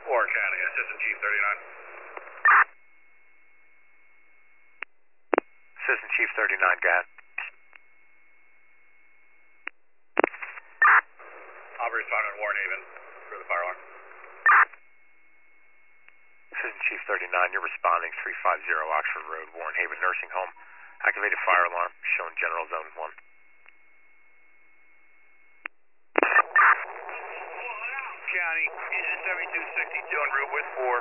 Warren County, Assistant Chief 39. Assistant Chief 39, go ahead. I'll be responding to Warren Haven for the fire alarm. Assistant Chief 39, you're responding 350 Oxford Road, Warren Haven Nursing Home. Activated fire alarm, showing General Zone 1. County, engine 7262 on route with 4.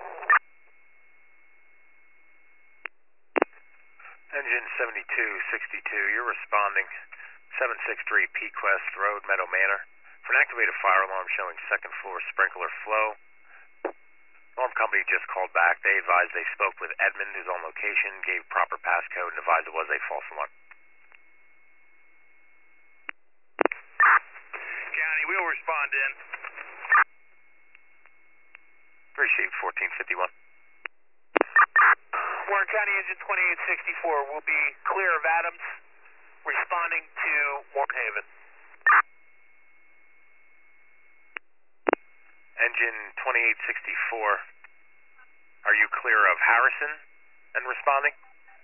Engine 7262, you're responding 763 Pequest Road, Meadow Manor, for an activated fire alarm showing second floor sprinkler flow. Alarm company just called back. They advised they spoke with Edmund, who's on location, gave proper passcode, and advised it was a false alarm. County, we will respond in. Received 1451. Warren County, engine 2864 will be clear of Adams, responding to Warren Haven. Engine 2864, are you clear of Harrison and responding?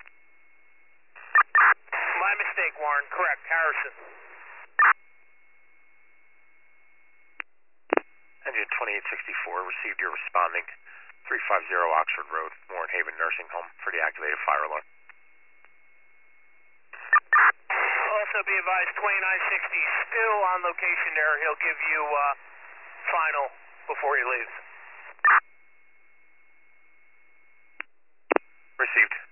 My mistake, Warren. Correct, Harrison. Engine 2864, received your responding 350 Oxford Road, Warren Haven Nursing Home, for the activated fire alarm. Also be advised, 2960 still on location there. He'll give you final before he leaves. Received.